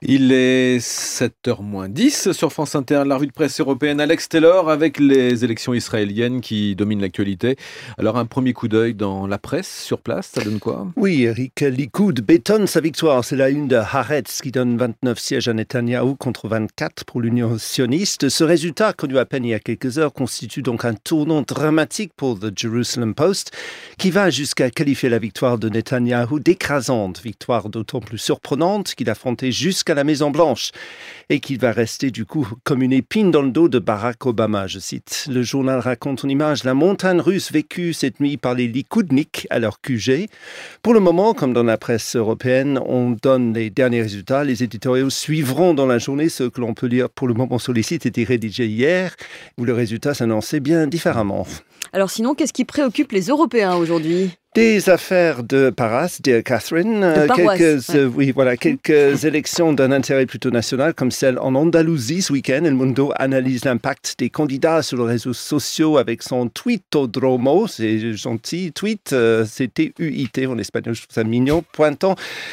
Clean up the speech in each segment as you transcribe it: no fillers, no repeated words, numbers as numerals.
Il est 7h moins 10 sur France Inter, la revue de presse européenne. Alex Taylor avec les élections israéliennes qui dominent l'actualité. Alors un premier coup d'œil dans la presse sur place, ça donne quoi? Oui, Eric, Likoud bétonne sa victoire. C'est la une de Haaretz qui donne 29 sièges à Netanyahou contre 24 pour l'Union sioniste. Ce résultat, connu à peine il y a quelques heures, constitue donc un tournant dramatique pour The Jerusalem Post qui va jusqu'à qualifier la victoire de Netanyahou d'écrasante. Victoire d'autant plus surprenante qu'il affrontait jusqu'à la Maison-Blanche et qu'il va rester du coup comme une épine dans le dos de Barack Obama, je cite. Le journal raconte en image la montagne russe vécue cette nuit par les Likoudniks à leur QG. Pour le moment, comme dans la presse européenne, on donne les derniers résultats. Les éditoriaux suivront dans la journée. Ce que l'on peut lire pour le moment sur les sites était rédigé hier, où le résultat s'annonçait bien différemment. Alors sinon, qu'est-ce qui préoccupe les Européens aujourd'hui ? Des affaires de Paras, dear Catherine, quelques élections d'un intérêt plutôt national, comme celle en Andalousie ce week-end. El Mundo analyse l'impact des candidats sur les réseaux sociaux avec son tweetodromo, c'est gentil, tweet, c'est T-U-I-T en espagnol, je trouve ça mignon, pointant,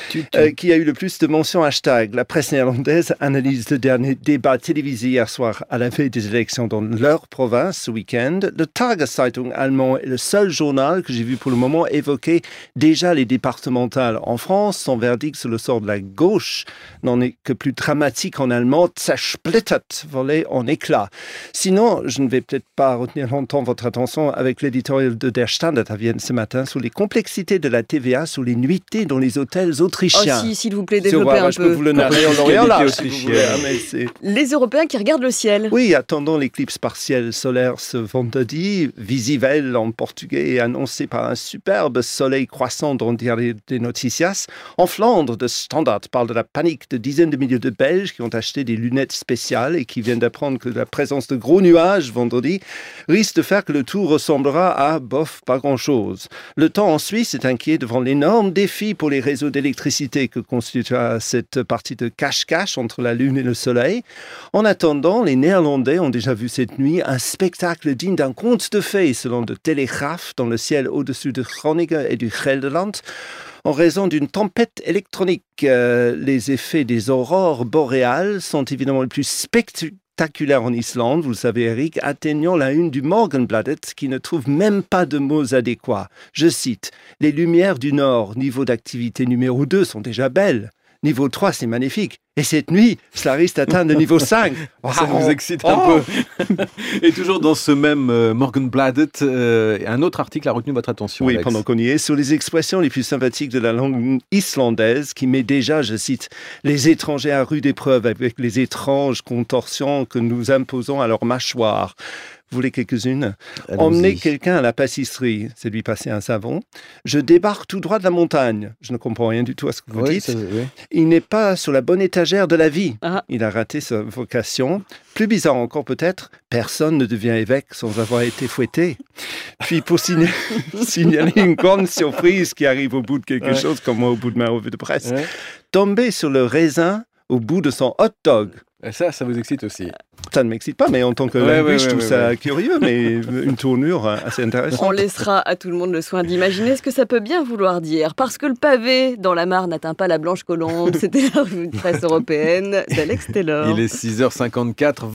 qui a eu le plus de mentions hashtag. La presse néerlandaise analyse le dernier débat télévisé hier soir à la veille des élections dans leur province ce week-end. Le Tageszeitung allemand est le seul journal que j'ai vu pour le moment évoquer déjà les départementales en France. Son verdict sur le sort de la gauche n'en est que plus dramatique en allemand. Zersplittert, volé en éclats. Sinon, je ne vais peut-être pas retenir longtemps votre attention avec l'éditorial de Der Standard à Vienne ce matin sur les complexités de la TVA sur les nuitées dans les hôtels autrichiens. Oh si, s'il vous plaît, développez un je peu. peux vous le narrer en orient là, si vous voulez, mais c'est... Les Européens qui regardent le ciel. Oui, attendons l'éclipse partielle solaire ce vendredi. Visivel en portugais et annoncé par un superbe soleil croissant dans le diario des Noticias. En Flandre, de Standard parle de la panique de dizaines de milliers de Belges qui ont acheté des lunettes spéciales et qui viennent d'apprendre que la présence de gros nuages vendredi risque de faire que le tout ressemblera à bof, pas grand-chose. Le temps en Suisse est inquiet devant l'énorme défi pour les réseaux d'électricité que constituera cette partie de cache-cache entre la Lune et le Soleil. En attendant, les Néerlandais ont déjà vu cette nuit un spectacle digne d'un conte de fées selon de Telegraaf dans le ciel au-dessus de Groningen et du Gelderland. En raison d'une tempête électronique, les effets des aurores boréales sont évidemment les plus spectaculaires en Islande, vous le savez Eric, atteignant la une du Morgenbladet qui ne trouve même pas de mots adéquats. Je cite, « Les lumières du Nord, niveau d'activité numéro 2, sont déjà belles. Niveau 3, c'est magnifique. Et cette nuit, cela risque d'atteindre le niveau 5. » Ça vous excite un peu. Et toujours dans ce même Morgenbladet, un autre article a retenu votre attention, Oui, Alex. pendant qu'on y est, sur les expressions les plus sympathiques de la langue islandaise, qui met déjà, je cite, « les étrangers à rude épreuve avec les étranges contorsions que nous imposons à leur mâchoire ». Vous voulez quelques-unes? Emmener quelqu'un à la pâtisserie, c'est lui passer un savon. Je débarque tout droit de la montagne. Je ne comprends rien du tout à ce que vous dites. Oui. Il n'est pas sur la bonne étagère de la vie. Il a raté sa vocation. Plus bizarre encore peut-être, personne ne devient évêque sans avoir été fouetté. Puis pour signaler une grande surprise qui arrive au bout de quelque chose, comme moi au bout de ma revue de presse, tomber sur le raisin au bout de son hot dog. Et ça vous excite aussi? Ça ne m'excite pas, mais en tant que linguiste, je trouve ça curieux, mais une tournure assez intéressante. On laissera à tout le monde le soin d'imaginer ce que ça peut bien vouloir dire. Parce que le pavé dans la mare n'atteint pas la blanche colombe. C'était la revue de presse européenne d'Alex Taylor. Il est 6h54.